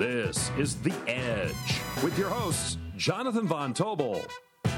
This is The Edge with your hosts, Jonathan Von Tobel.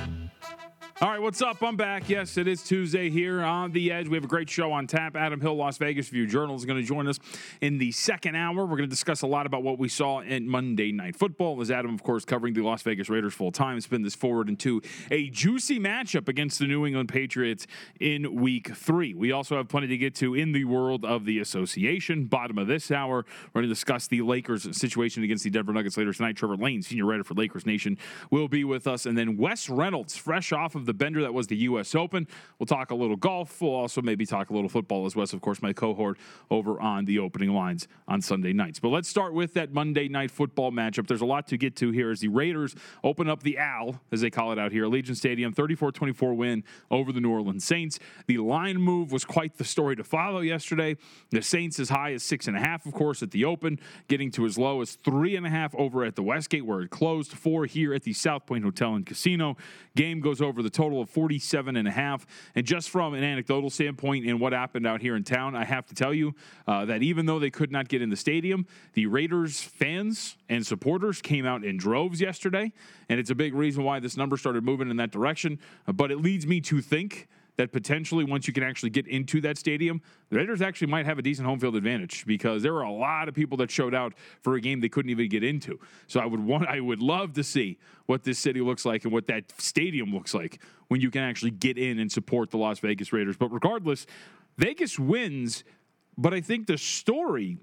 All right, what's up? I'm back. Yes, it is Tuesday here on The Edge. We have a great show on tap. Adam Hill, Las Vegas View Journal, is going to join us in the second hour. We're going to discuss a lot about what we saw in Monday Night Football, as Adam, of course, covering the Las Vegas Raiders full-time, spin this forward into a juicy matchup against the New England Patriots in Week 3. We also have plenty to get to in the world of the association. Bottom of this hour, we're going to discuss the Lakers situation against the Denver Nuggets later tonight. Trevor Lane, senior writer for Lakers Nation, will be with us. And then Wes Reynolds, fresh off of the bender that was the U.S. Open. We'll talk a little golf. We'll also maybe talk a little football as Wes, of course, my cohort over on the opening lines on Sunday nights. But let's start with that Monday Night Football matchup. There's a lot to get to here as the Raiders open up the Al, as they call it out here, Allegiant Stadium, 34-24 win over the New Orleans Saints. The line move was quite the story to follow yesterday. The Saints as high as 6.5, of course, at the Open, getting to as low as 3.5 over at the Westgate, where it closed, 4 here at the South Point Hotel and Casino. Game goes over the total of 47.5. And just from an anecdotal standpoint and what happened out here in town, I have to tell you that even though they could not get in the stadium, the Raiders fans and supporters came out in droves yesterday. And it's a big reason why this number started moving in that direction. But it leads me to think that potentially once you can actually get into that stadium, the Raiders actually might have a decent home field advantage, because there were a lot of people that showed out for a game they couldn't even get into. So I would love to see what this city looks like and what that stadium looks like when you can actually get in and support the Las Vegas Raiders. But regardless, Vegas wins, but I think the story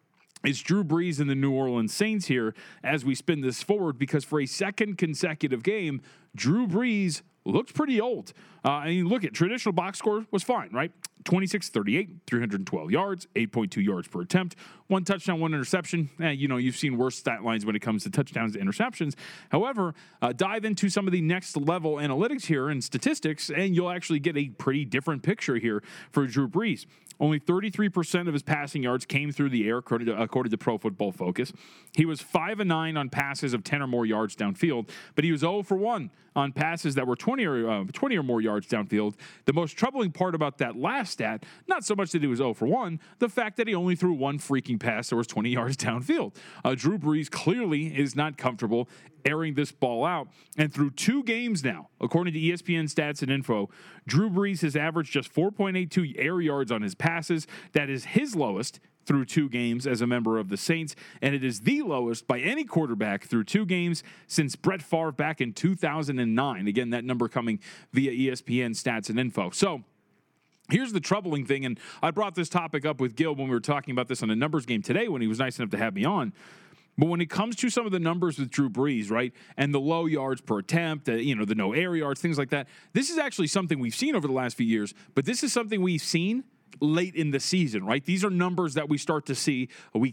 is Drew Brees and the New Orleans Saints here as we spin this forward, because for a second consecutive game, Drew Brees looked pretty old. I mean, look at traditional box score was fine, right? 26-38, 312 yards, 8.2 yards per attempt, 1 touchdown, 1 interception. You've seen worse stat lines when it comes to touchdowns to interceptions. However, dive into some of the next level analytics here and statistics, and you'll actually get a pretty different picture here for Drew Brees. Only 33% of his passing yards came through the air, according to Pro Football Focus. He was 5-9 on passes of 10 or more yards downfield, but he was 0 for 1 on passes that were 20 or more yards downfield. The most troubling part about that last stat, not so much that he was 0 for 1, the fact that he only threw 1 freaking pass that was 20 yards downfield. Drew Brees clearly is not comfortable airing this ball out. And through 2 games now, according to ESPN Stats and Info, Drew Brees has averaged just 4.82 air yards on his passes. That is his lowest through 2 games as a member of the Saints, and it is the lowest by any quarterback through 2 games since Brett Favre back in 2009. Again, that number coming via ESPN Stats and Info. So here's the troubling thing, and I brought this topic up with Gil when we were talking about this on a numbers game today when he was nice enough to have me on. But when it comes to some of the numbers with Drew Brees, right, and the low yards per attempt, the no air yards, things like that, this is actually something we've seen over the last few years, but this is something we've seen late in the season, right? These are numbers that we start to see week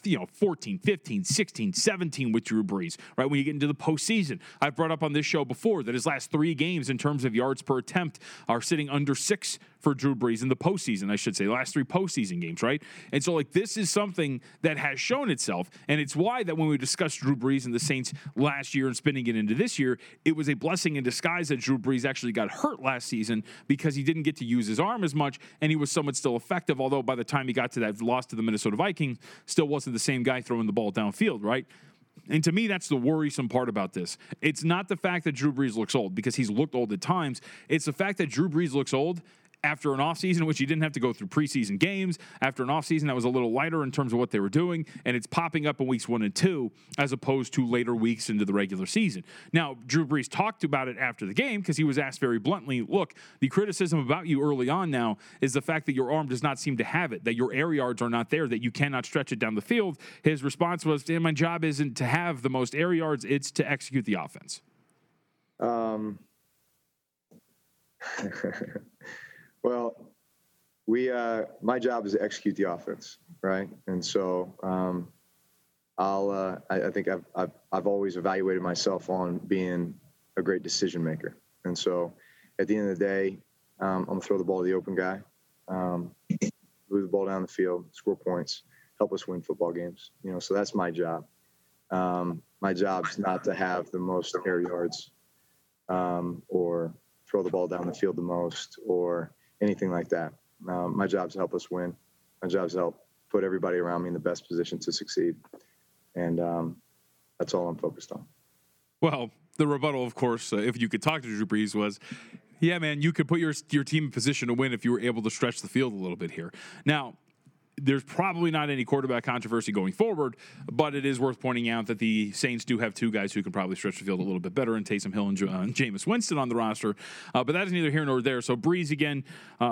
14, 15, 16, 17 with Drew Brees, right? When you get into the postseason. I've brought up on this show before that his last 3 games in terms of yards per attempt are sitting under 6 for Drew Brees in the postseason, I should say, the last 3 postseason games, right? And so, this is something that has shown itself, and it's why that when we discussed Drew Brees and the Saints last year and spinning it into this year, it was a blessing in disguise that Drew Brees actually got hurt last season because he didn't get to use his arm as much, and he was somewhat still effective, although by the time he got to that loss to the Minnesota Vikings, still wasn't the same guy throwing the ball downfield, right? And to me, that's the worrisome part about this. It's not the fact that Drew Brees looks old, because he's looked old at times. It's the fact that Drew Brees looks old after an offseason in which he didn't have to go through preseason games, after an offseason that was a little lighter in terms of what they were doing, and it's popping up in weeks 1 and 2 as opposed to later weeks into the regular season. Now, Drew Brees talked about it after the game because he was asked very bluntly, look, the criticism about you early on now is the fact that your arm does not seem to have it, that your air yards are not there, that you cannot stretch it down the field. His response was, my job isn't to have the most air yards, it's to execute the offense. Well, my job is to execute the offense, right? And so I think I've always evaluated myself on being a great decision maker. And so at the end of the day, I'm gonna throw the ball to the open guy, move the ball down the field, score points, help us win football games. So that's my job. My job is not to have the most air yards or throw the ball down the field the most or anything like that. My job is to help us win. My job is to help put everybody around me in the best position to succeed. And that's all I'm focused on. Well, the rebuttal, of course, if you could talk to Drew Brees, was, yeah, man, you could put your team in position to win if you were able to stretch the field a little bit here. Now, there's probably not any quarterback controversy going forward, but it is worth pointing out that the Saints do have two guys who can probably stretch the field a little bit better, in Taysom Hill and Jameis Winston on the roster. But that is neither here nor there. So Brees, again,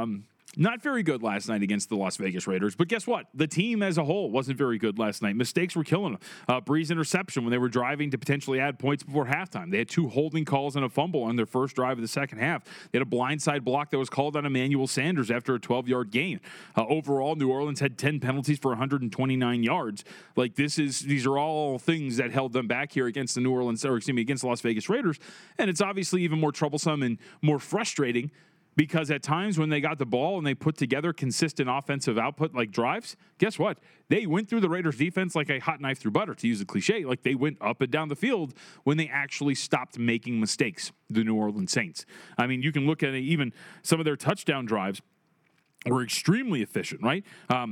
not very good last night against the Las Vegas Raiders. But guess what? The team as a whole wasn't very good last night. Mistakes were killing them. Brees interception when they were driving to potentially add points before halftime. They had 2 holding calls and a fumble on their first drive of the second half. They had a blindside block that was called on Emmanuel Sanders after a 12-yard gain. Overall, New Orleans had 10 penalties for 129 yards. Like, these are all things that held them back here against against the Las Vegas Raiders. And it's obviously even more troublesome and more frustrating, because at times when they got the ball and they put together consistent offensive output like drives, guess what? They went through the Raiders defense like a hot knife through butter, to use a cliche. Like, they went up and down the field when they actually stopped making mistakes, the New Orleans Saints. I mean, you can look at even some of their touchdown drives were extremely efficient, right?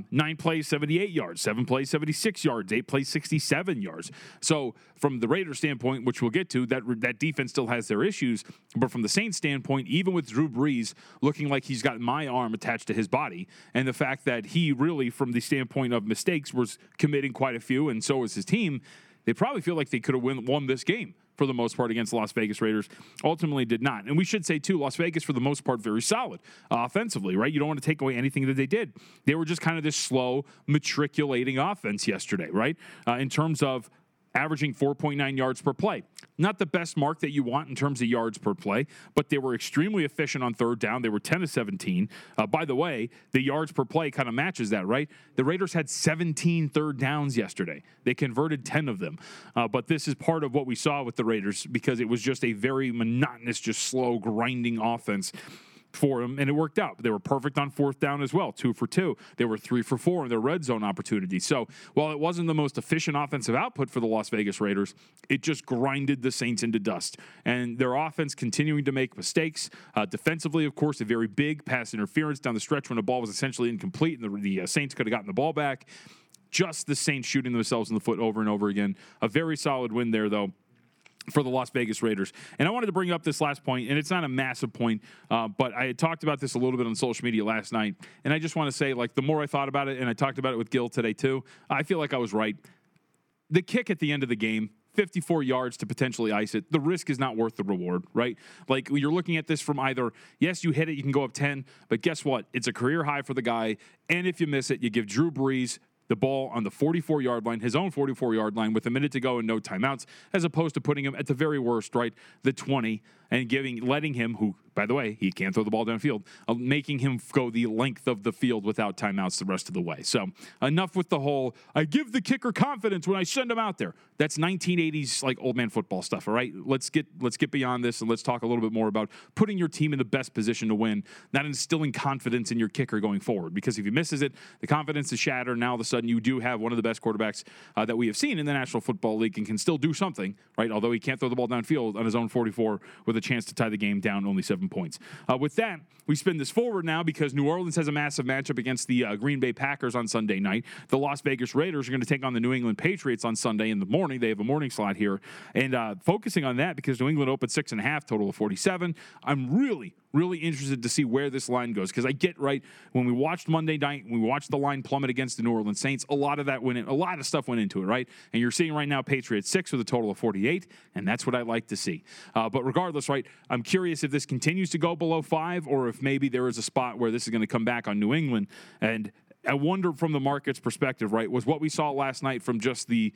9 plays, 78 yards, 7 plays, 76 yards, 8 plays, 67 yards. So from the Raiders standpoint, which we'll get to, that defense still has their issues. But from the Saints standpoint, even with Drew Brees looking like he's got my arm attached to his body, and the fact that he really, from the standpoint of mistakes, was committing quite a few, and so was his team, they probably feel like they could have won this game for the most part against the Las Vegas Raiders. Ultimately did not. And we should say, too, Las Vegas, for the most part, very solid offensively, right? You don't want to take away anything that they did. They were just kind of this slow, matriculating offense yesterday, right? In terms of averaging 4.9 yards per play. Not the best mark that you want in terms of yards per play, but they were extremely efficient on third down. They were 10 of 17. By the way, the yards per play kind of matches that, right? The Raiders had 17 third downs yesterday. They converted 10 of them. But this is part of what we saw with the Raiders, because it was just a very monotonous, just slow, grinding offense for them, and it worked out. They were perfect on fourth down as well, 2 for 2. They were 3 for 4 in their red zone opportunities. So while it wasn't the most efficient offensive output for the Las Vegas Raiders, it just grinded the Saints into dust. And their offense continuing to make mistakes. Defensively, of course, a very big pass interference down the stretch when the ball was essentially incomplete, and the Saints could have gotten the ball back. Just the Saints shooting themselves in the foot over and over again. A very solid win there, though, for the Las Vegas Raiders. And I wanted to bring up this last point, and it's not a massive point, but I had talked about this a little bit on social media last night, and I just want to say, like, the more I thought about it, and I talked about it with Gil today too, I feel like I was right. The kick at the end of the game, 54 yards to potentially ice it, the risk is not worth the reward, right? Like, you're looking at this from either, yes, you hit it, you can go up 10, but guess what? It's a career high for the guy, and if you miss it, you give Drew Brees the ball on the 44-yard line, his own 44-yard line, with a minute to go and no timeouts, as opposed to putting him at the very worst, right, the 20, and letting him, who, by the way, he can't throw the ball downfield, making him go the length of the field without timeouts the rest of the way. So enough with the whole, I give the kicker confidence when I send him out there. That's 1980s, like, old man football stuff, all right? Let's get beyond this, and let's talk a little bit more about putting your team in the best position to win, not instilling confidence in your kicker going forward. Because if he misses it, the confidence is shattered. Now all of a sudden you do have one of the best quarterbacks that we have seen in the National Football League, and can still do something, right? Although he can't throw the ball downfield on his own 44 with a chance to tie the game down only 7 points. With that, we spin this forward now, because New Orleans has a massive matchup against the Green Bay Packers on Sunday night. The Las Vegas Raiders are going to take on the New England Patriots on Sunday in the morning. They have a morning slot here. And focusing on that, because New England opened 6.5, total of 47. I'm really interested to see where this line goes, because I get, right, when we watched Monday night, we watched the line plummet against the New Orleans Saints, a lot of stuff went into it, right? And you're seeing right now Patriots 6 with a total of 48, and that's what I like to see. But regardless, right, I'm curious if this continues to go below 5, or if maybe there is a spot where this is going to come back on New England. And I wonder, from the market's perspective, right, was what we saw last night from just the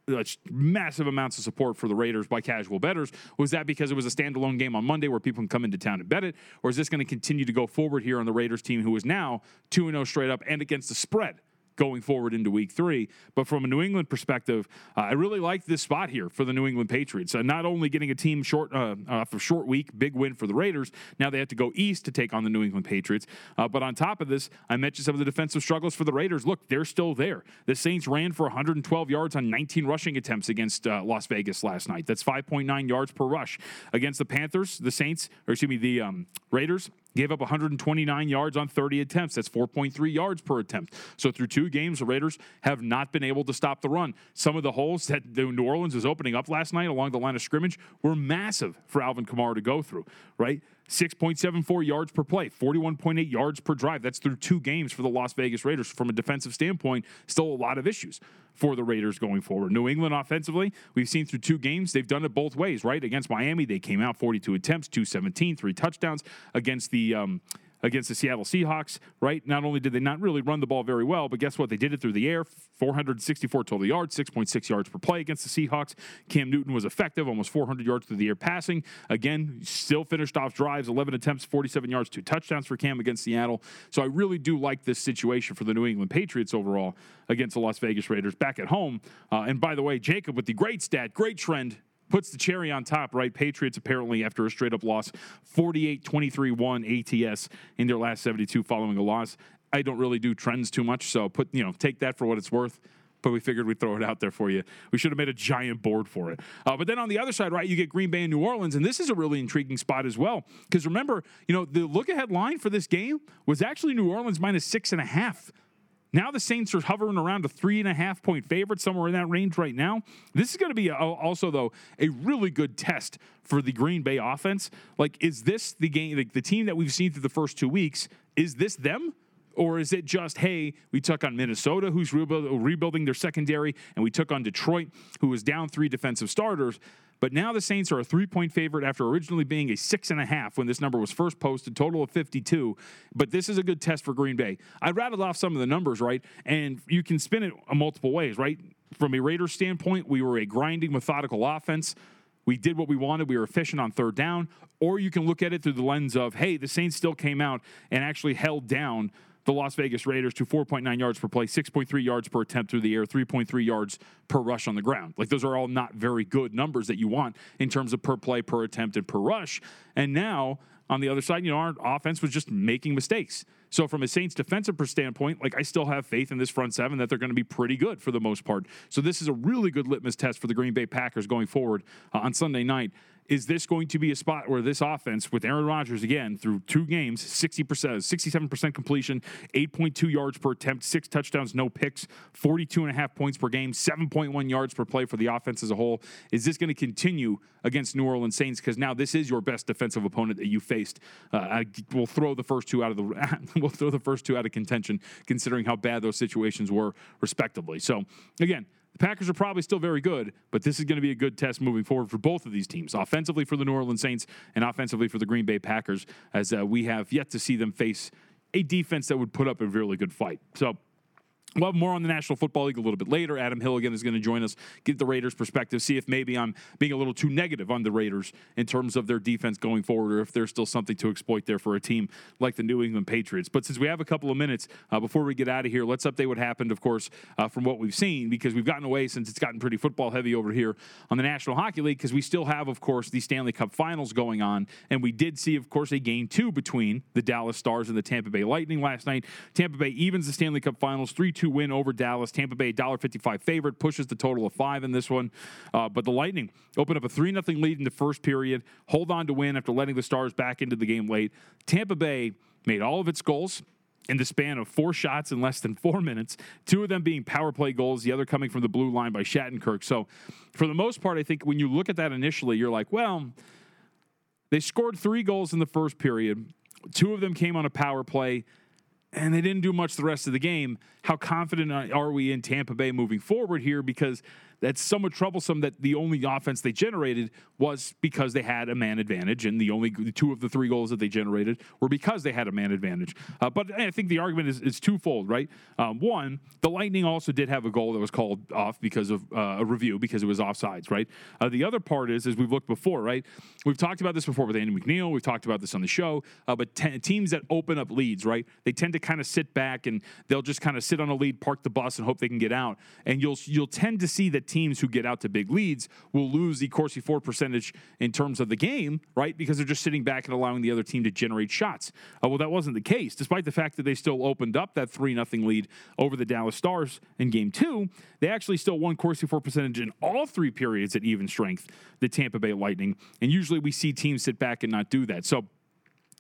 massive amounts of support for the Raiders by casual bettors, was that because it was a standalone game on Monday where people can come into town and bet it, or is this going to continue to go forward here on the Raiders team, who is now 2-0 straight up and against the spread going forward into week 3? But from a New England perspective, I really like this spot here for the New England Patriots. Not only getting a team after a short week, big win for the Raiders. Now they have to go east to take on the New England Patriots. But on top of this, I mentioned some of the defensive struggles for the Raiders. Look, they're still there. The Saints ran for 112 yards on 19 rushing attempts against Las Vegas last night. That's 5.9 yards per rush. Against the Panthers, the Raiders Gave up 129 yards on 30 attempts. That's 4.3 yards per attempt. So through 2 games, the Raiders have not been able to stop the run. Some of the holes that New Orleans was opening up last night along the line of scrimmage were massive for Alvin Kamara to go through, right? 6.74 yards per play, 41.8 yards per drive. That's through 2 games for the Las Vegas Raiders. From a defensive standpoint, still a lot of issues for the Raiders going forward. New England offensively, we've seen through 2 games, they've done it both ways, right? Against Miami, they came out 42 attempts, 217, 3 touchdowns. Against the Seattle Seahawks, right? Not only did they not really run the ball very well, but guess what? They did it through the air, 464 total yards, 6.6 yards per play against the Seahawks. Cam Newton was effective, almost 400 yards through the air passing. Again, still finished off drives, 11 attempts, 47 yards, 2 touchdowns for Cam against Seattle. So I really do like this situation for the New England Patriots overall against the Las Vegas Raiders back at home. And by the way, Jacob with the great stat, great trend, puts the cherry on top, right? Patriots apparently, after a straight-up loss, 48-23-1 ATS in their last 72 following a loss. I don't really do trends too much, so take that for what it's worth. But we figured we'd throw it out there for you. We should have made a giant board for it. But then on the other side, right, you get Green Bay and New Orleans, and this is a really intriguing spot as well. Because remember, the look-ahead line for this game was actually New Orleans minus 6.5. Now the Saints are hovering around a 3.5-point favorite, somewhere in that range right now. This is going to be also, though, a really good test for the Green Bay offense. Like, is this the game, like the team that we've seen through the first 2 weeks, is this them? Or is it just, hey, we took on Minnesota, who's rebuilding their secondary, and we took on Detroit, who was down 3 defensive starters. But now the Saints are a 3-point favorite after originally being a 6.5 when this number was first posted, total of 52. But this is a good test for Green Bay. I rattled off some of the numbers, right? And you can spin it multiple ways, right? From a Raiders standpoint, we were a grinding, methodical offense. We did what we wanted. We were efficient on 3rd down. Or you can look at it through the lens of, hey, the Saints still came out and actually held down the Las Vegas Raiders to 4.9 yards per play, 6.3 yards per attempt through the air, 3.3 yards per rush on the ground. Like, those are all not very good numbers that you want in terms of per play, per attempt, and per rush. And now, on the other side, our offense was just making mistakes. So from a Saints defensive standpoint, I still have faith in this front seven that they're going to be pretty good for the most part. So this is a really good litmus test for the Green Bay Packers going forward on Sunday night. Is this going to be a spot where this offense, with Aaron Rodgers again through 2 games, 67% completion, 8.2 yards per attempt, 6 touchdowns, no picks, 42.5 points per game, 7.1 yards per play for the offense as a whole? Is this going to continue against New Orleans Saints? Because now this is your best defensive opponent that you faced. We'll throw the first two out of contention, considering how bad those situations were, respectively. So again, the Packers are probably still very good, but this is going to be a good test moving forward for both of these teams, offensively for the New Orleans Saints and offensively for the Green Bay Packers, as we have yet to see them face a defense that would put up a really good fight. So we'll have more on the National Football League a little bit later. Adam Hill, again, is going to join us, get the Raiders' perspective, see if maybe I'm being a little too negative on the Raiders in terms of their defense going forward, or if there's still something to exploit there for a team like the New England Patriots. But since we have a couple of minutes before we get out of here, let's update what happened, of course, from what we've seen, because we've gotten away since it's gotten pretty football heavy over here on the National Hockey League, because we still have, of course, the Stanley Cup Finals going on. And we did see, of course, a Game 2 between the Dallas Stars and the Tampa Bay Lightning last night. Tampa Bay evens the Stanley Cup Finals, 3-2 win over Dallas. Tampa Bay, $1.55 favorite, pushes the total of 5 in this one. But the Lightning open up a 3-0 lead in the first period, hold on to win after letting the Stars back into the game late. Tampa Bay made all of its goals in the span of 4 shots in less than 4 minutes, 2 of them being power play goals, the other coming from the blue line by Shattenkirk. So for the most part, I think when you look at that initially, you're like, well, they scored 3 goals in the first period. 2 of them came on a power play, and they didn't do much the rest of the game. How confident are we in Tampa Bay moving forward here? Because that's somewhat troublesome that the only offense they generated was because they had a man advantage, and the 2 of the 3 goals that they generated were because they had a man advantage. But I think the argument is twofold, right? One, the Lightning also did have a goal that was called off because of a review, because it was offsides, right? The other part is, as we've looked before, right? We've talked about this before with Andy McNeil. We've talked about this on the show. But teams that open up leads, right? They tend to kind of sit back, and they'll just kind of sit on a lead, park the bus, and hope they can get out. And you'll tend to see that teams who get out to big leads will lose the Corsi for percentage in terms of the game, right? Because they're just sitting back and allowing the other team to generate shots. Well, that wasn't the case. Despite the fact that they still opened up that 3-0 lead over the Dallas Stars in Game 2, they actually still won Corsi for percentage in all 3 periods at even strength, the Tampa Bay Lightning. And usually we see teams sit back and not do that. So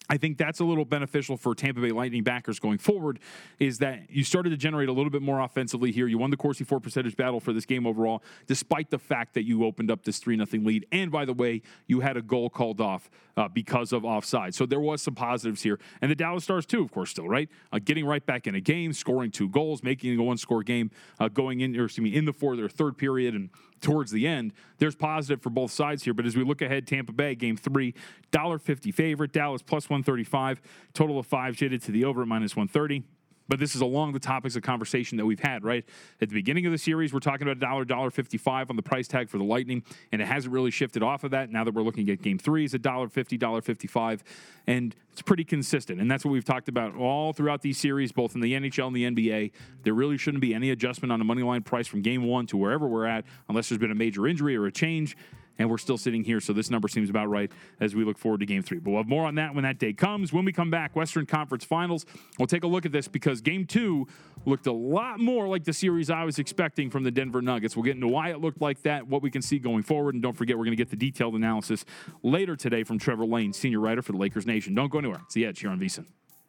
I think that's a little beneficial for Tampa Bay Lightning backers going forward, is that you started to generate a little bit more offensively here. You won the Corsi 4 percentage battle for this game overall, despite the fact that you opened up this 3-0 lead. And by the way, you had a goal called off because of offside. So there was some positives here. And the Dallas Stars too, of course, still, right? Getting right back in a game, scoring 2 goals, making a 1-score game going in, in the fourth or third period and towards the end. There's positive for both sides here. But as we look ahead, Tampa Bay, game 3, $1.50 favorite. Dallas plus 135. Total of 5 shaded to the over at minus 130. But this is along the topics of conversation that we've had, right? At the beginning of the series, we're talking about $1.55 on the price tag for the Lightning, and it hasn't really shifted off of that. Now that we're looking at game 3, it's $1.50, $1.55, and it's pretty consistent. And that's what we've talked about all throughout these series, both in the NHL and the NBA. There really shouldn't be any adjustment on the money line price from game 1 to wherever we're at, unless there's been a major injury or a change. And we're still sitting here, so this number seems about right as we look forward to Game 3. But we'll have more on that when that day comes. When we come back, Western Conference Finals, we'll take a look at this because Game 2 looked a lot more like the series I was expecting from the Denver Nuggets. We'll get into why it looked like that, what we can see going forward, and don't forget, we're going to get the detailed analysis later today from Trevor Lane, senior writer for the Lakers Nation. Don't go anywhere. It's The Edge here on VSiN.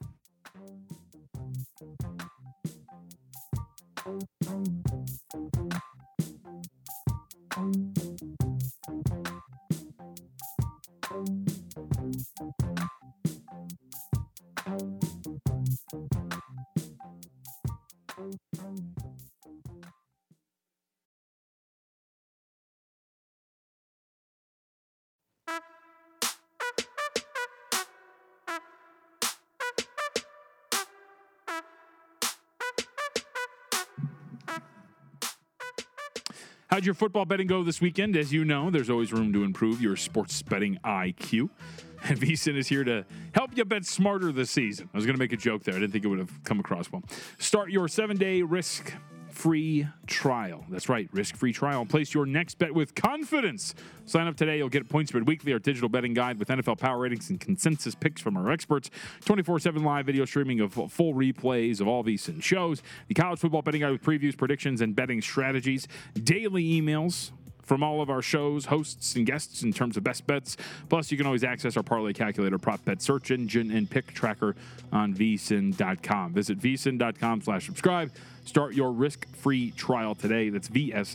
How'd your football betting go this weekend? As you know, there's always room to improve your sports betting IQ. And VSiN is here to help you bet smarter this season. I was going to make a joke there. I didn't think it would have come across well. Start your 7-day risk-free trial. That's right, risk-free trial. Place your next bet with confidence. Sign up today. You'll get PointsSpread Weekly, our digital betting guide with NFL power ratings and consensus picks from our experts. 24/7 live video streaming of full replays of all VSiN shows. The college football betting guide with previews, predictions, and betting strategies. Daily emails from all of our shows, hosts, and guests in terms of best bets. Plus, you can always access our parlay calculator, prop bet search engine, and pick tracker on vsin.com. Visit vsin.com/subscribe. Start your risk-free trial today. That's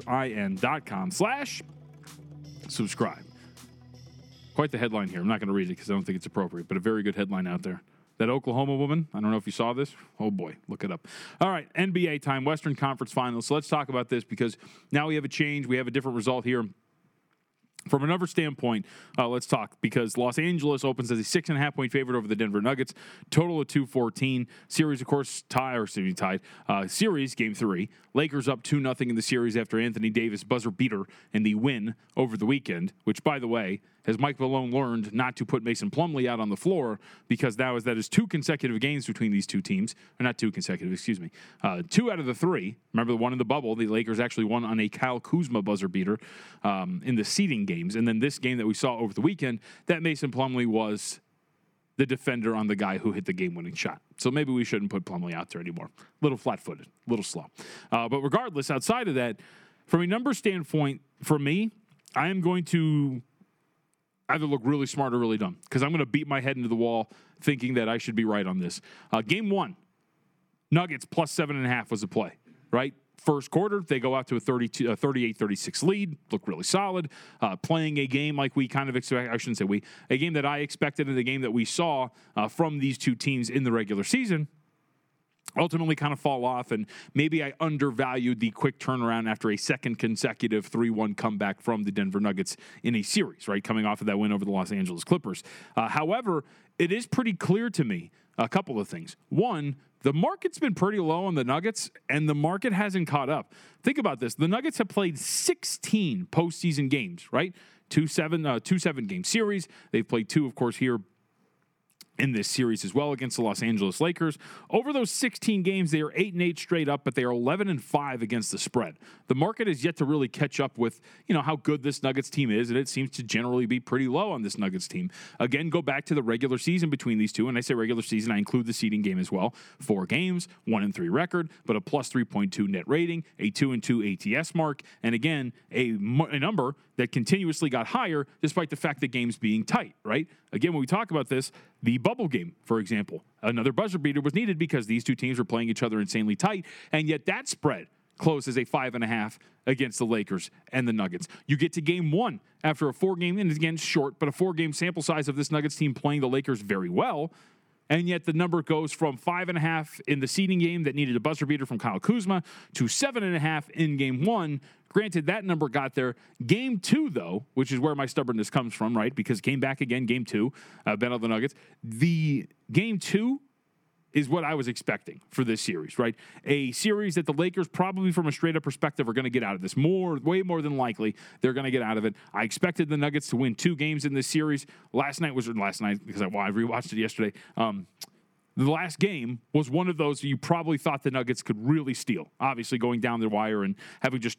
vsin.com/subscribe. Quite the headline here. I'm not going to read it because I don't think it's appropriate, but a very good headline out there. That Oklahoma woman, I don't know if you saw this. Oh, boy, look it up. All right, NBA time, Western Conference Finals. So let's talk about this because now we have a change. We have a different result here. From another standpoint, let's talk because Los Angeles opens as a 6.5-point favorite over the Denver Nuggets. Total of 214. Series, of course, tied. Series, game 3. Lakers up 2-0 in the series after Anthony Davis buzzer beater in the win over the weekend, which, by the way, has Mike Malone learned not to put Mason Plumlee out on the floor because that is 2 consecutive games between these two teams. Or not 2 consecutive, 2 out of the 3. Remember the one in the bubble, the Lakers actually won on a Kyle Kuzma buzzer beater in the seeding games. And then this game that we saw over the weekend, that Mason Plumlee was the defender on the guy who hit the game-winning shot. So maybe we shouldn't put Plumlee out there anymore. A little flat-footed, a little slow. But regardless, outside of that, from a number standpoint, for me, I am going to either look really smart or really dumb because I'm going to beat my head into the wall thinking that I should be right on this. Game 1, Nuggets plus 7.5 was the play, right? First quarter, they go out to a 38-36 lead, look really solid, playing a game like we kind of expect. I shouldn't say we, a game that I expected in the game that we saw from these two teams in the regular season. Ultimately kind of fall off, and maybe I undervalued the quick turnaround after a second consecutive 3-1 comeback from the Denver Nuggets in a series, right, coming off of that win over the Los Angeles Clippers. However, it is pretty clear to me a couple of things. One, the market's been pretty low on the Nuggets, and the market hasn't caught up. Think about this. The Nuggets have played 16 postseason games, right? 2 7-game series. They've played 2, of course, here in this series as well against the Los Angeles Lakers. Over those 16 games, they are 8-8 straight up, but they are 11-5 against the spread. The market is yet to really catch up with, how good this Nuggets team is, and it seems to generally be pretty low on this Nuggets team. Again, go back to the regular season between these two, and I say regular season, I include the seeding game as well. 4 games, 1-3 record, but a plus 3.2 net rating, a 2-2 ATS mark, and again, a number that continuously got higher despite the fact that games being tight, right? Again, when we talk about this, the bubble game, for example. Another buzzer beater was needed because these two teams were playing each other insanely tight, and yet that spread closed as a 5.5 against the Lakers and the Nuggets. You get to game one after a 4-game, and again, short, but a 4-game sample size of this Nuggets team playing the Lakers very well, and yet the number goes from 5.5 in the seeding game that needed a buzzer beater from Kyle Kuzma to 7.5 in game one. Granted, that number got there. Game two, though, which is where my stubbornness comes from, right? Because came back again, game two, bet on the Nuggets. The game two is what I was expecting for this series, right? A series that the Lakers probably from a straight-up perspective are going to get out of this. Way more than likely, they're going to get out of it. I expected the Nuggets to win 2 games in this series. Last night because I rewatched it yesterday. The last game was one of those you probably thought the Nuggets could really steal. Obviously, going down the wire and having just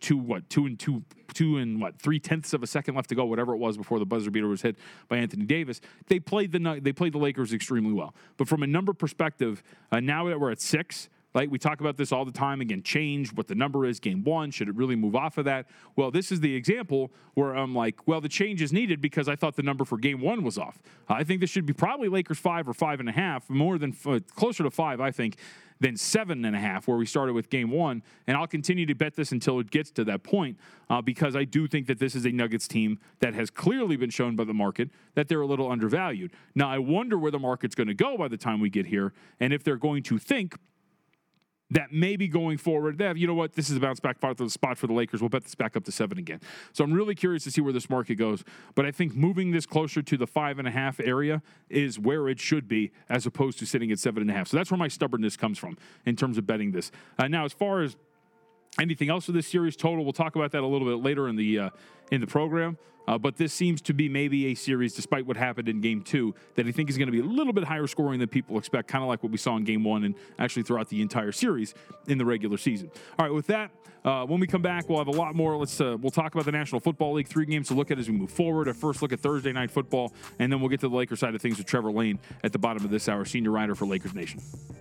3/10 of a second left to go, whatever it was before the buzzer beater was hit by Anthony Davis. They played the Lakers extremely well. But from a number perspective, now that we're at 6. Like we talk about this all the time, again, change what the number is, game one. Should it really move off of that? Well, this is the example where I'm like, well, the change is needed because I thought the number for game one was off. I think this should be probably Lakers 5 or 5.5, more than closer to 5, I think, than 7.5, where we started with game one. And I'll continue to bet this until it gets to that point because I do think that this is a Nuggets team that has clearly been shown by the market that they're a little undervalued. Now, I wonder where the market's going to go by the time we get here and if they're going to think that maybe going forward, you know what, this is a bounce back spot for the Lakers. We'll bet this back up to 7 again. So I'm really curious to see where this market goes. But I think moving this closer to the 5.5 area is where it should be as opposed to sitting at 7.5. So that's where my stubbornness comes from in terms of betting this. Now, as far as anything else for this series total, we'll talk about that a little bit later in the program. But this seems to be maybe a series, despite what happened in game 2, that I think is going to be a little bit higher scoring than people expect, kind of like what we saw in game 1 and actually throughout the entire series in the regular season. All right, with that, when we come back, we'll have a lot more. We'll talk about the National Football League, 3 games to look at as we move forward. A first look at Thursday Night Football, and then we'll get to the Lakers side of things with Trevor Lane at the bottom of this hour, senior writer for Lakers Nation.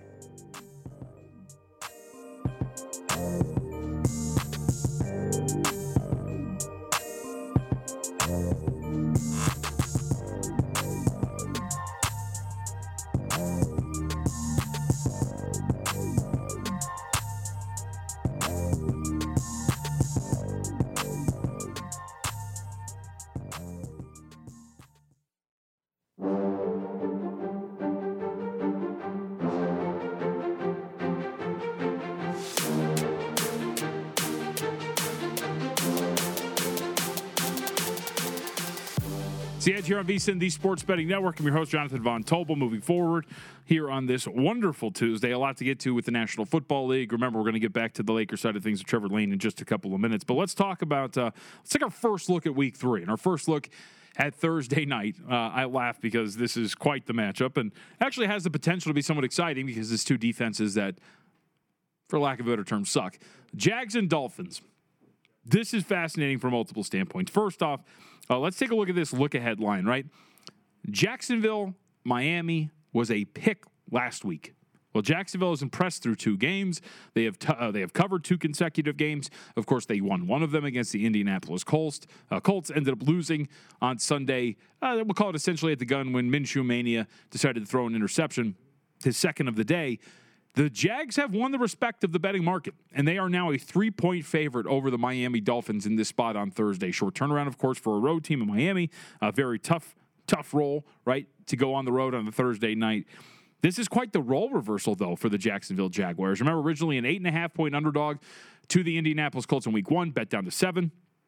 It's the Edge here on VSiN, the Sports Betting Network. I'm your host, Jonathan Von Tobel, moving forward here on this wonderful Tuesday. A lot to get to with the National Football League. Remember, we're going to get back to the Lakers side of things with Trevor Lane in just a couple of minutes. But let's talk about, let's take our first look at Week 3. And our first look at Thursday night. I laugh because this is quite the matchup and actually has the potential to be somewhat exciting because it's two defenses that, for lack of a better term, suck. Jags and Dolphins. This is fascinating from multiple standpoints. First off, let's take a look at this look-ahead line, right? Jacksonville, Miami was a pick last week. Well, Jacksonville has impressed through 2 games. They have covered 2 consecutive games. Of course, they won one of them against the Indianapolis Colts. Colts ended up losing on Sunday. We'll call it essentially at the gun when Minshew Mania decided to throw an interception, his second of the day. The Jags have won the respect of the betting market, and they are now a 3-point favorite over the Miami Dolphins in this spot on Thursday. Short turnaround, of course, for a road team in Miami. A very tough role, right, to go on the road on the Thursday night. This is quite the role reversal, though, for the Jacksonville Jaguars. Remember, originally an 8.5-point underdog to the Indianapolis Colts in Week 1, bet down to 7.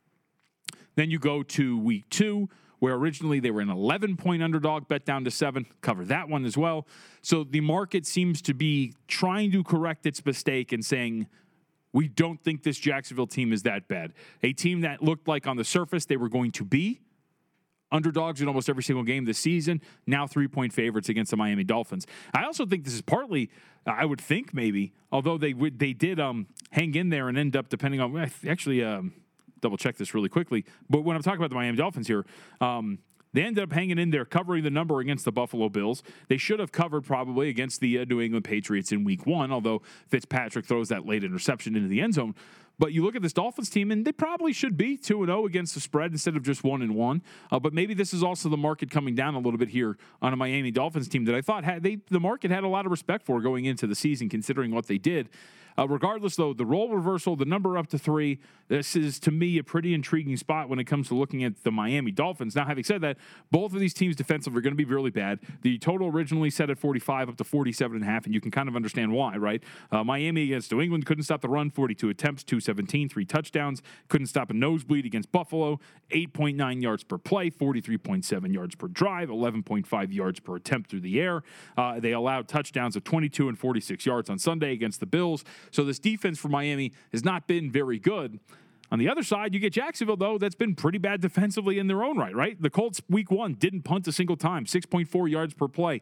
Then you go to Week 2, where originally they were an 11-point underdog, bet down to 7, cover that one as well. So the market seems to be trying to correct its mistake and saying, we don't think this Jacksonville team is that bad. A team that looked like on the surface they were going to be underdogs in almost every single game this season, now 3-point favorites against the Miami Dolphins. I also think this is partly, I would think maybe, although they did hang in there and end up, depending on, actually, double check this really quickly. But when I'm talking about the Miami Dolphins here, they ended up hanging in there, covering the number against the Buffalo Bills. They should have covered probably against the New England Patriots in Week 1, although Fitzpatrick throws that late interception into the end zone. But you look at this Dolphins team, and they probably should be 2-0 against the spread instead of just 1-1. But maybe this is also the market coming down a little bit here on a Miami Dolphins team that I thought the market had a lot of respect for going into the season, considering what they did. Regardless, though, the role reversal, the number up to 3, this is, to me, a pretty intriguing spot when it comes to looking at the Miami Dolphins. Now, having said that, both of these teams defensively are going to be really bad. The total originally set at 45 up to 47.5, and you can kind of understand why, right? Miami against New England couldn't stop the run, 42 attempts, 217, 3 touchdowns. Couldn't stop a nosebleed against Buffalo, 8.9 yards per play, 43.7 yards per drive, 11.5 yards per attempt through the air. They allowed touchdowns of 22 and 46 yards on Sunday against the Bills. So this defense for Miami has not been very good. On the other side, you get Jacksonville, though, that's been pretty bad defensively in their own right? The Colts, week 1, didn't punt a single time, 6.4 yards per play,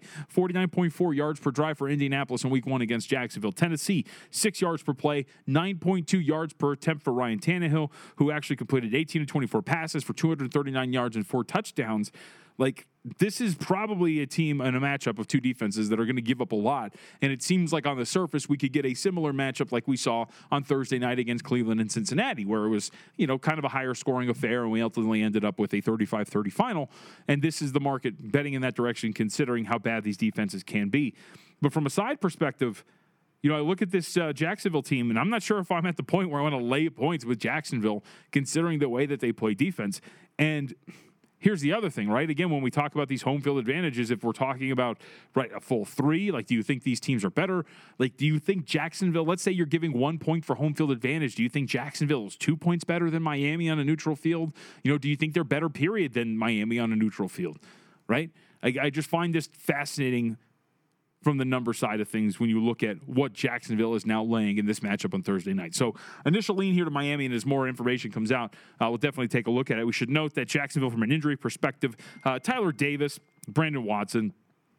49.4 yards per drive for Indianapolis in week 1 against Jacksonville. Tennessee, 6 yards per play, 9.2 yards per attempt for Ryan Tannehill, who actually completed 18 of 24 passes for 239 yards and 4 touchdowns. Like, this is probably a team and a matchup of two defenses that are going to give up a lot. And it seems like on the surface, we could get a similar matchup like we saw on Thursday night against Cleveland and Cincinnati, where it was, kind of a higher scoring affair. And we ultimately ended up with a 35-30 final. And this is the market betting in that direction, considering how bad these defenses can be. But from a side perspective, I look at this Jacksonville team, and I'm not sure if I'm at the point where I want to lay points with Jacksonville, considering the way that they play defense. And here's the other thing, right? Again, when we talk about these home field advantages, if we're talking about, a full 3, do you think these teams are better? Do you think Jacksonville, let's say you're giving 1 point for home field advantage, do you think Jacksonville is 2 points better than Miami on a neutral field? Do you think they're better, period, than Miami on a neutral field, right? I just find this fascinating from the number side of things when you look at what Jacksonville is now laying in this matchup on Thursday night. So initial lean here to Miami, and as more information comes out, we'll definitely take a look at it. We should note that Jacksonville, from an injury perspective, Tyler Davis, Brandon Watson,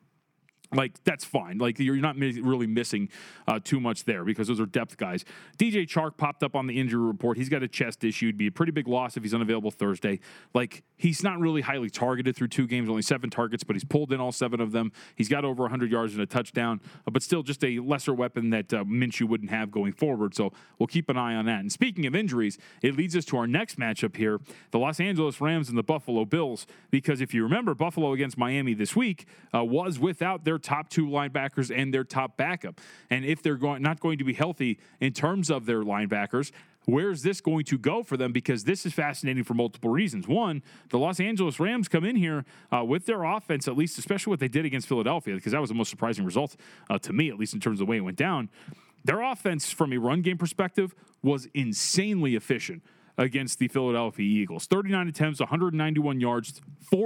that's fine. You're not really missing too much there because those are depth guys. DJ Chark popped up on the injury report. He's got a chest issue. It'd be a pretty big loss if he's unavailable Thursday. He's not really highly targeted through 2 games, only 7 targets, but he's pulled in all 7 of them. He's got over 100 yards and a touchdown, but still just a lesser weapon that Minshew wouldn't have going forward. So we'll keep an eye on that. And speaking of injuries, it leads us to our next matchup here, the Los Angeles Rams and the Buffalo Bills, because if you remember, Buffalo against Miami this week was without their top 2 linebackers and their top backup. And if they're not going to be healthy in terms of their linebackers, where's this going to go for them? Because this is fascinating for multiple reasons. One, the Los Angeles Rams come in here with their offense, at least, especially what they did against Philadelphia, because that was the most surprising result to me, at least in terms of the way it went down. Their offense, from a run game perspective, was insanely efficient against the Philadelphia Eagles. 39 attempts, 191 yards,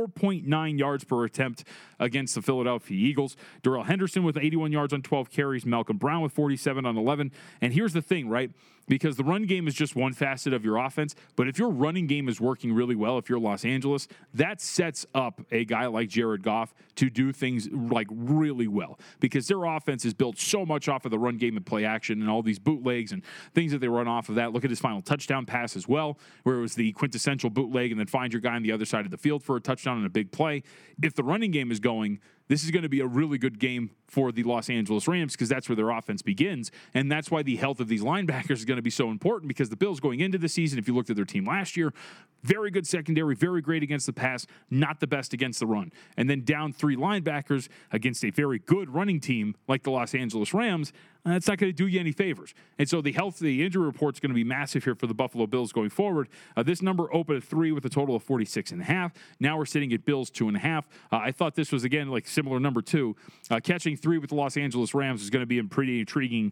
4.9 yards per attempt against the Philadelphia Eagles. Darrell Henderson with 81 yards on 12 carries. Malcolm Brown with 47 on 11. And here's the thing, right? Because the run game is just one facet of your offense. But if your running game is working really well, if you're Los Angeles, that sets up a guy like Jared Goff to do things really well. Because their offense is built so much off of the run game and play action and all these bootlegs and things that they run off of that. Look at his final touchdown pass as well, where it was the quintessential bootleg and then find your guy on the other side of the field for a touchdown and a big play. If the running game is going, this is going to be a really good game for the Los Angeles Rams because that's where their offense begins. And that's why the health of these linebackers is going to be so important, because the Bills going into the season, if you looked at their team last year, very good secondary, very great against the pass, not the best against the run. And then down 3 linebackers against a very good running team like the Los Angeles Rams, that's not going to do you any favors. And so the injury report is going to be massive here for the Buffalo Bills going forward. This number opened at 3 with a total of 46.5. Now we're sitting at Bills 2.5. I thought this was, again, similar number 2. Catching 3 with the Los Angeles Rams is going to be a pretty intriguing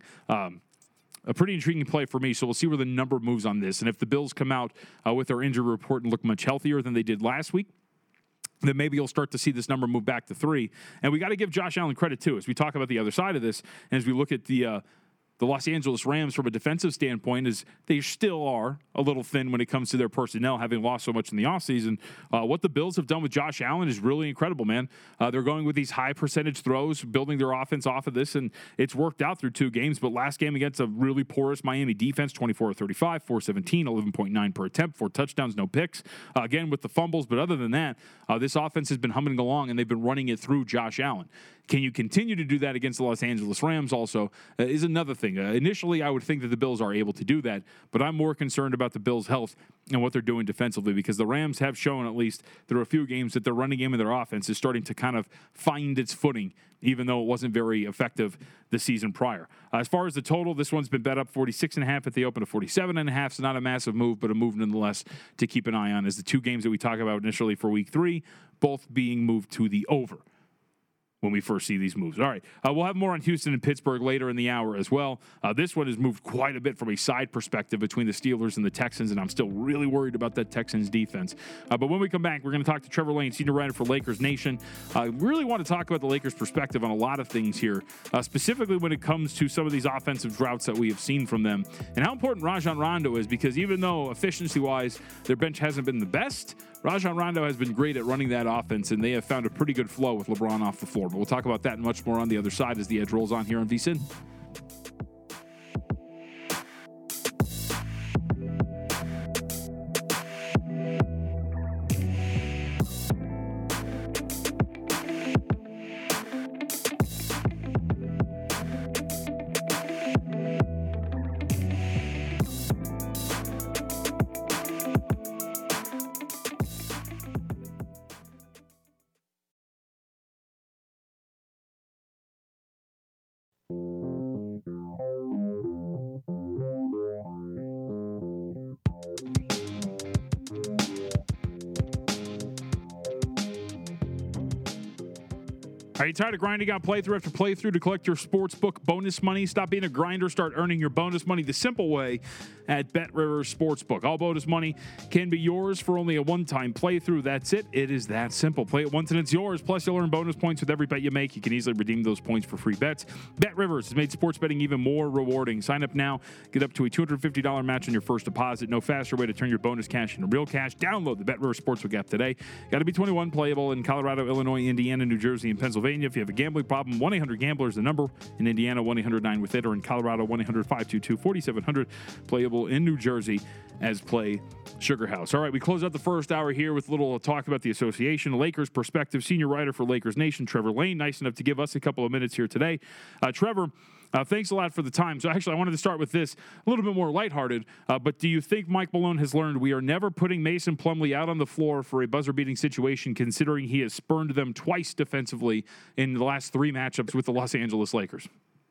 play for me. So we'll see where the number moves on this. And if the Bills come out with their injury report and look much healthier than they did last week, then maybe you'll start to see this number move back to 3. And we got to give Josh Allen credit, too, as we talk about the other side of this, and as we look at the Los Angeles Rams from a defensive standpoint, is they still are a little thin when it comes to their personnel, having lost so much in the offseason. What the Bills have done with Josh Allen is really incredible, man. They're going with these high percentage throws, building their offense off of this, and it's worked out through 2 games. But last game against a really porous Miami defense, 24-35, 417, 11.9 per attempt, 4 touchdowns, no picks. Again, with the fumbles, but other than that, this offense has been humming along, and they've been running it through Josh Allen. Can you continue to do that against the Los Angeles Rams also is another thing. Initially, I would think that the Bills are able to do that, but I'm more concerned about the Bills' health and what they're doing defensively, because the Rams have shown, at least through a few games, that their running game and their offense is starting to kind of find its footing, even though it wasn't very effective the season prior. As far as the total, this one's been bet up 46.5 at the open to 47.5, so not a massive move, but a move nonetheless to keep an eye on, as the two games that we talk about initially for week 3, both being moved to the over when we first see these moves. All right, we'll have more on Houston and Pittsburgh later in the hour as well. This one has moved quite a bit from a side perspective between the Steelers and the Texans, and I'm still really worried about that Texans defense. But when we come back, we're going to talk to Trevor Lane, senior writer for Lakers Nation. We really want to talk about the Lakers' perspective on a lot of things here, specifically when it comes to some of these offensive droughts that we have seen from them, and how important Rajon Rondo is, because even though efficiency-wise their bench hasn't been the best, Rajon Rondo has been great at running that offense, and they have found a pretty good flow with LeBron off the floor. But we'll talk about that and much more on the other side as the Edge rolls on here on VSiN. Are you tired of grinding out playthrough after playthrough to collect your sportsbook bonus money? Stop being a grinder. Start earning your bonus money the simple way at BetRivers Sportsbook. All bonus money can be yours for only a one-time playthrough. That's it. It is that simple. Play it once and it's yours. Plus, you'll earn bonus points with every bet you make. You can easily redeem those points for free bets. BetRivers has made sports betting even more rewarding. Sign up now. Get up to a $250 match on your first deposit. No faster way to turn your bonus cash into real cash. Download the BetRivers Sportsbook app today. Got to be 21, playable in Colorado, Illinois, Indiana, New Jersey, and Pennsylvania. If you have a gambling problem, 1-800-GAMBLER is the number. In Indiana, 1-800-9-WITH-IT, or in Colorado, 1-800-522-4700. Playable in New Jersey as Play Sugar House. All right, we close out the first hour here with a little talk about the association. Lakers perspective, senior writer for Lakers Nation, Trevor Lane, nice enough to give us a couple of minutes here today. Trevor, thanks a lot for the time. So actually, I wanted to start with this, a little bit more lighthearted, but do you think Mike Malone has learned we are never putting Mason Plumlee out on the floor for a buzzer-beating situation, considering he has spurned them twice defensively in the last 3 matchups with the Los Angeles Lakers?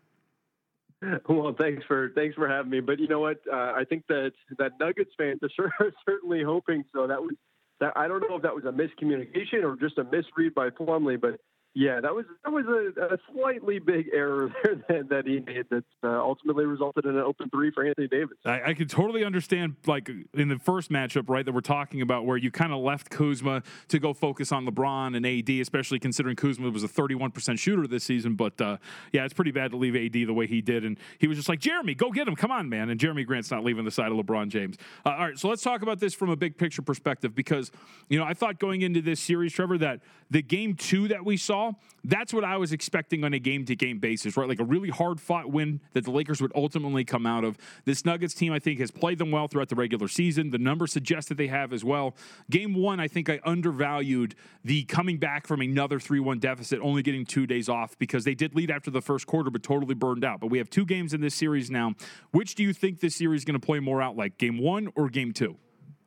Well, thanks for having me. But you know what? I think that Nuggets fans are certainly hoping so. I don't know if that was a miscommunication or just a misread by Plumlee, but yeah, that was a slightly big error there that he made that ultimately resulted in an open 3 for Anthony Davis. I could totally understand, like in the first matchup, right, that we're talking about, where you kind of left Kuzma to go focus on LeBron and AD, especially considering Kuzma was a 31% shooter this season. But yeah, it's pretty bad to leave AD the way he did, and he was just like, Jeremy, go get him, come on, man. And Jeremy Grant's not leaving the side of LeBron James. All right, so let's talk about this from a big picture perspective, because I thought going into this series, Trevor, that the game 2 that we saw, that's what I was expecting on a game-to-game basis, right? Like a really hard-fought win that the Lakers would ultimately come out of. This Nuggets team, I think, has played them well throughout the regular season. The numbers suggest that they have as well. Game 1, I think I undervalued the coming back from another 3-1 deficit, only getting 2 days off, because they did lead after the first quarter but totally burned out. But we have 2 games in this series now. Which do you think this series is going to play more out like, game 1 or game 2?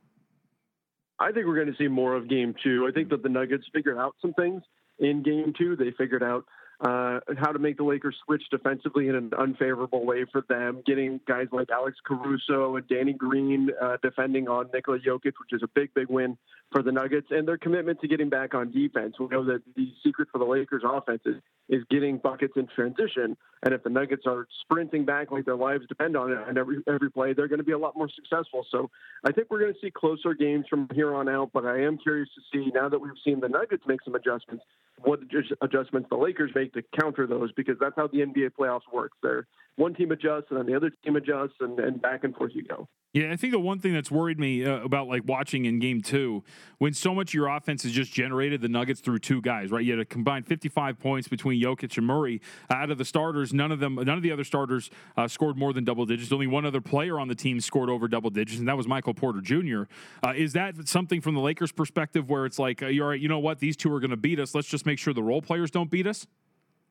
I think we're going to see more of game 2. I think that the Nuggets figured out some things in game 2. They figured out how to make the Lakers switch defensively in an unfavorable way for them, getting guys like Alex Caruso and Danny Green defending on Nikola Jokic, which is a big, big win for the Nuggets, and their commitment to getting back on defense. We know that the secret for the Lakers offense is getting buckets in transition. And if the Nuggets are sprinting back like their lives depend on it and every play, they're going to be a lot more successful. So I think we're going to see closer games from here on out, but I am curious to see, now that we've seen the Nuggets make some adjustments, what adjustments the Lakers make to counter those, because that's how the NBA playoffs works. One team adjusts and then the other team adjusts, and back and forth you go. Yeah, I think the one thing that's worried me about like watching in game 2, when so much of your offense is just generated the Nuggets through 2 guys, right? You had a combined 55 points between Jokic and Murray. Out of the starters, none of the other starters scored more than double digits. Only one other player on the team scored over double digits, and that was Michael Porter Jr. Is that something from the Lakers' perspective where it's like, you're right, you know what? These 2 are going to beat us. Let's just make sure the role players don't beat us?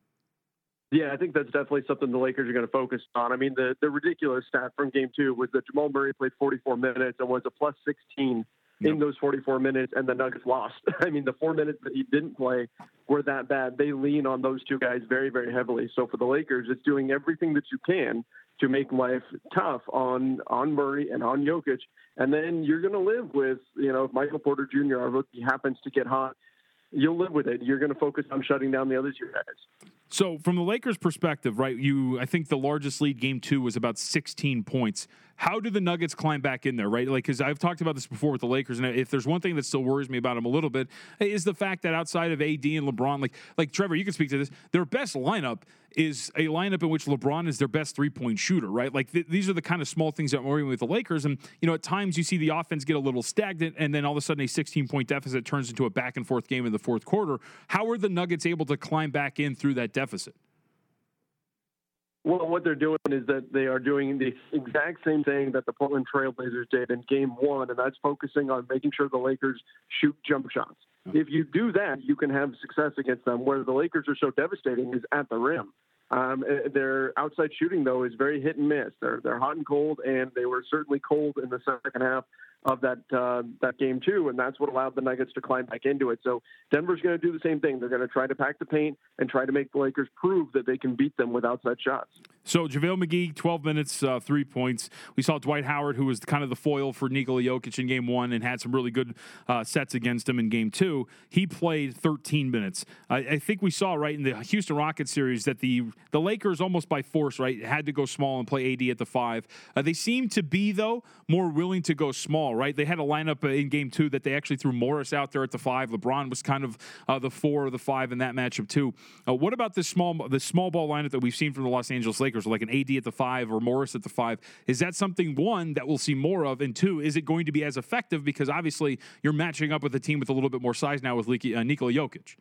Yeah, I think that's definitely something the Lakers are going to focus on. I mean, the ridiculous stat from Game 2 was that Jamal Murray played 44 minutes and was a plus 16 in those 44 minutes, and the Nuggets lost. I mean, the 4 minutes that he didn't play were that bad. They lean on those two guys very, very heavily. So for the Lakers, it's doing everything that you can to make life tough on Murray and on Jokic. And then you're going to live with, if Michael Porter Jr., our rookie, happens to get hot, you'll live with it. You're going to focus on shutting down the other two guys. So from the Lakers' perspective, right, I think the largest lead Game 2 was about 16 points. How do the Nuggets climb back in there, right? Like, because I've talked about this before with the Lakers, and if there's one thing that still worries me about them a little bit, is the fact that outside of AD and LeBron, like Trevor, you can speak to this, their best lineup is a lineup in which LeBron is their best three-point shooter, right? Like, these are the kind of small things that worry me with the Lakers, and, at times you see the offense get a little stagnant, and then all of a sudden a 16-point deficit turns into a back-and-forth game in the fourth quarter. How are the Nuggets able to climb back in through that deficit? Well, what they're doing is that they are doing the exact same thing that the Portland Trailblazers did in Game 1, and that's focusing on making sure the Lakers shoot jump shots. If you do that, you can have success against them. Where the Lakers are so devastating is at the rim. Their outside shooting, though, is very hit and miss. They're hot and cold, and they were certainly cold in the second half of that Game 2, and that's what allowed the Nuggets to climb back into it. So Denver's going to do the same thing. They're going to try to pack the paint and try to make the Lakers prove that they can beat them with outside shots. So JaVale McGee, 12 minutes, 3 points. We saw Dwight Howard, who was kind of the foil for Nikola Jokic in Game 1 and had some really good sets against him in Game 2. He played 13 minutes. I think we saw, right, in the Houston Rockets series that the Lakers almost by force, right, had to go small and play AD at the 5. They seem to be, though, more willing to go small, right? They had a lineup in Game 2 that they actually threw Morris out there at the 5. LeBron was kind of the 4 or the 5 in that matchup, too. What about the small ball lineup that we've seen from the Los Angeles Lakers, like an AD at the 5 or Morris at the 5? Is that something, one, that we'll see more of, and two, is it going to be as effective because obviously you're matching up with a team with a little bit more size now with Nikola Jokic?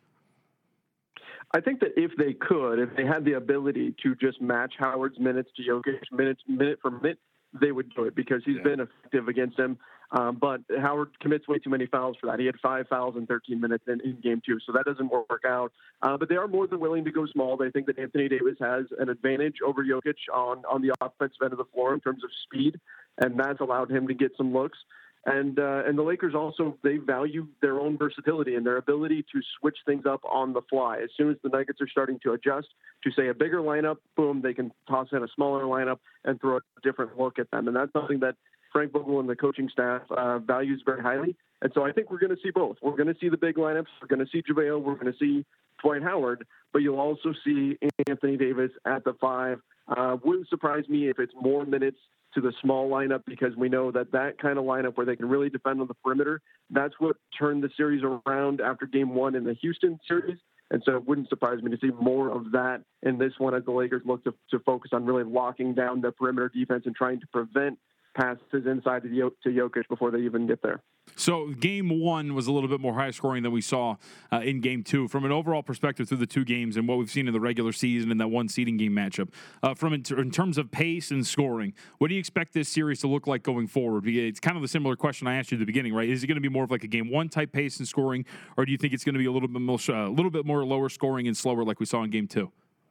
I think that if they had the ability to just match Howard's minutes to Jokic minute for minute, they would do it because he's been effective against him. But Howard commits way too many fouls for that. He had 5 fouls in 13 minutes in Game 2, so that doesn't work out. But they are more than willing to go small. They think that Anthony Davis has an advantage over Jokic on the offensive end of the floor in terms of speed, and that's allowed him to get some looks. And the Lakers also, they value their own versatility and their ability to switch things up on the fly. As soon as the Nuggets are starting to adjust to, say, a bigger lineup, boom, they can toss in a smaller lineup and throw a different look at them. And that's something that Frank Vogel and the coaching staff values very highly. And so I think we're going to see both. We're going to see the big lineups. We're going to see JaVale. We're going to see Dwight Howard. But you'll also see Anthony Davis at the 5. Wouldn't surprise me if it's more minutes to the small lineup because we know that kind of lineup where they can really defend on the perimeter, that's what turned the series around after Game 1 in the Houston series. And so it wouldn't surprise me to see more of that in this one as the Lakers look to focus on really locking down the perimeter defense and trying to prevent passes inside to Jokic before they even get there. So Game 1 was a little bit more high scoring than we saw in Game 2. From an overall perspective through the two games and what we've seen in the regular season and that one seeding game matchup, in terms of pace and scoring, what do you expect this series to look like going forward? It's kind of the similar question I asked you at the beginning, right? Is it going to be more of like a Game 1 type pace and scoring, or do you think it's going to be a little bit more lower scoring and slower like we saw in Game 2?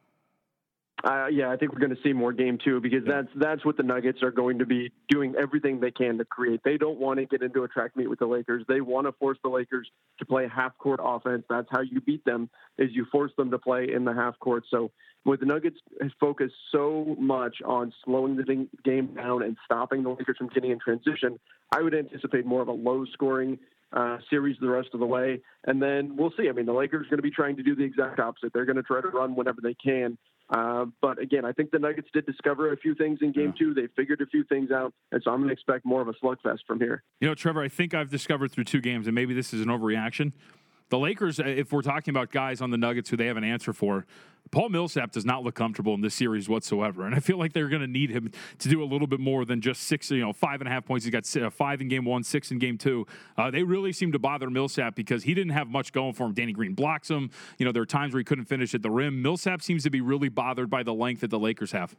Yeah, I think we're going to see more Game 2 because that's what the Nuggets are going to be doing everything they can to create. They don't want to get into a track meet with the Lakers. They want to force the Lakers to play half-court offense. That's how you beat them, is you force them to play in the half-court. So with the Nuggets focus so much on slowing the game down and stopping the Lakers from getting in transition, I would anticipate more of a low-scoring series the rest of the way. And then we'll see. I mean, the Lakers are going to be trying to do the exact opposite. They're going to try to run whenever they can. But again, I think the Nuggets did discover a few things in Game 2. They figured a few things out, and so I'm going to expect more of a slugfest from here. Trevor, I think I've discovered through 2 games, and maybe this is an overreaction. The Lakers, if we're talking about guys on the Nuggets who they have an answer for, Paul Millsap does not look comfortable in this series whatsoever. And I feel like they're going to need him to do a little bit more than just 5.5 points. He got 5 in Game 1, 6 in Game 2. They really seem to bother Millsap because he didn't have much going for him. Danny Green blocks him. There are times where he couldn't finish at the rim. Millsap seems to be really bothered by the length that the Lakers have.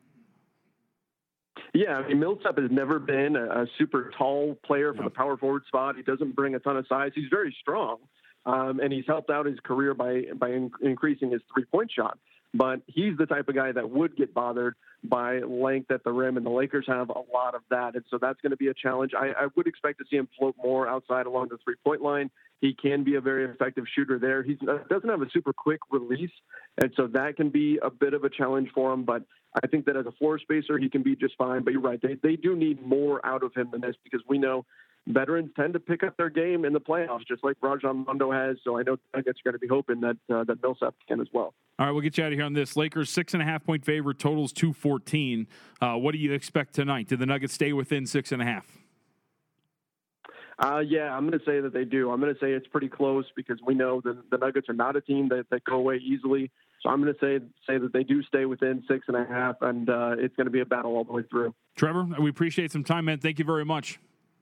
Yeah, I mean, Millsap has never been a super tall player for the power forward spot. He doesn't bring a ton of size. He's very strong. And he's helped out his career by increasing his three-point shot. but he's the type of guy that would get bothered by length at the rim, and the Lakers have a lot of that. And so that's going to be a challenge. I would expect to see him float more outside along the three-point line. He can be a very effective shooter there. He doesn't have a super quick release, and so that can be a bit of a challenge for him. But I think that as a floor spacer, he can be just fine. But you're right. They do need more out of him than this, because we know veterans tend to pick up their game in the playoffs, just like Rajon Rondo has. So I know the Nuggets are going to be hoping that Millsap can as well. All right, we'll get you out of here on this. Lakers 6.5-point favorite, totals 214. What do you expect tonight? Did the Nuggets stay within 6.5? Yeah, I'm going to say that they do. I'm going to say it's pretty close, because we know the Nuggets are not a team that go away easily. So I'm going to say that they do stay within 6.5, and it's going to be a battle all the way through. Trevor, we appreciate some time, man. Thank you very much.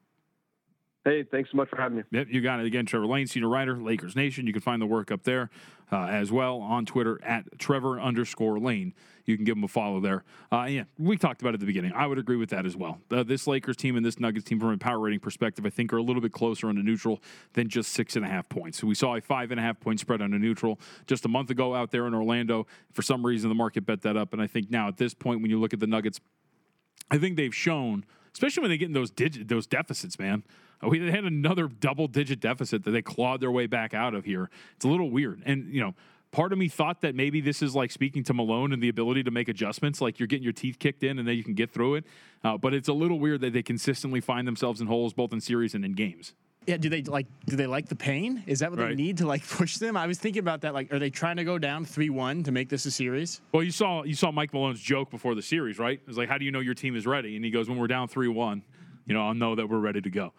Hey, thanks so much for having me. Yep, you got it. Again, Trevor Lane, senior writer, Lakers Nation. You can find the work up there as well on Twitter at Trevor_Lane. You can give him a follow there. Yeah, we talked about it at the beginning. I would agree with that as well. This Lakers team and this Nuggets team, from a power rating perspective, I think are a little bit closer on the neutral than just 6.5 points. So we saw a 5.5-point spread on the neutral just a month ago out there in Orlando. For some reason, the market bet that up. And I think now at this point, when you look at the Nuggets, I think they've shown, especially when they get in those deficits, man. They had another double-digit deficit that they clawed their way back out of here. It's a little weird. And, part of me thought that maybe this is like speaking to Malone and the ability to make adjustments, like you're getting your teeth kicked in and then you can get through it. But it's a little weird that they consistently find themselves in holes both in series and in games. Yeah, do they like the pain? Is that what they need to push them? I was thinking about that. Are they trying to go down 3-1 to make this a series? Well, you saw Mike Malone's joke before the series, right? It was like, how do you know your team is ready? And he goes, when we're down 3-1, I'll know that we're ready to go.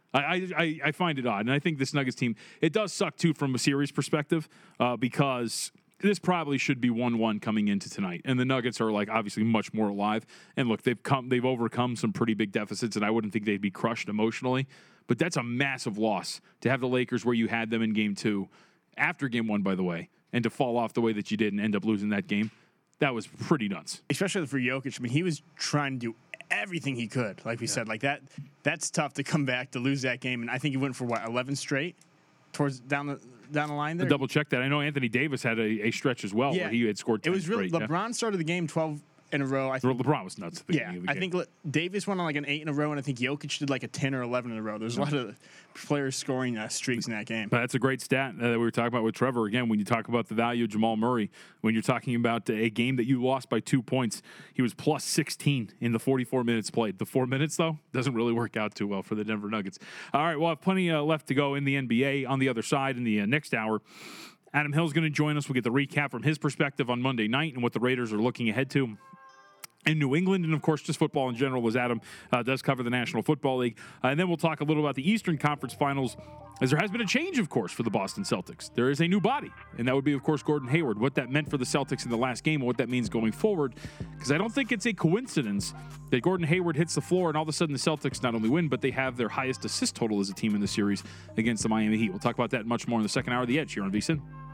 I find it odd, and I think this Nuggets team, it does suck too from a series perspective, because this probably should be 1-1 coming into tonight, and the Nuggets are obviously much more alive. And look, they've overcome some pretty big deficits, and I wouldn't think they'd be crushed emotionally, but that's a massive loss to have the Lakers where you had them in Game 2, after Game 1, by the way, and to fall off the way that you did and end up losing that game. That was pretty nuts, especially for Jokic. I mean, he was trying to do everything he could, like we said, that's tough to come back to lose that game. And I think he went for 11 straight towards down the line there. I'll double check that. I know Anthony Davis had a stretch as well where he had scored 10 It was really straight, LeBron started the game 12 in a row. I think LeBron was nuts at the beginning of the game. I think Davis went on an 8 in a row, and I think Jokic did a 10 or 11 in a row. There's a lot of players scoring streaks in that game. But that's a great stat that we were talking about with Trevor. Again, when you talk about the value of Jamal Murray, when you're talking about a game that you lost by 2 points, he was plus 16 in the 44 minutes played. The 4 minutes, though, doesn't really work out too well for the Denver Nuggets. All right, we'll have plenty left to go in the NBA. On the other side, in the next hour, Adam Hill's going to join us. We'll get the recap from his perspective on Monday night and what the Raiders are looking ahead to in New England, and of course just football in general, as Adam does cover the National Football League. And then we'll talk a little about the Eastern Conference Finals, as there has been a change, of course, for the Boston Celtics. There is a new body, and that would be, of course, Gordon Hayward. What that meant for the Celtics in the last game and what that means going forward, because I don't think it's a coincidence that Gordon Hayward hits the floor and all of a sudden the Celtics not only win, but they have their highest assist total as a team in the series against the Miami Heat. We'll talk about that and much more in the second hour of The Edge here on VSiN.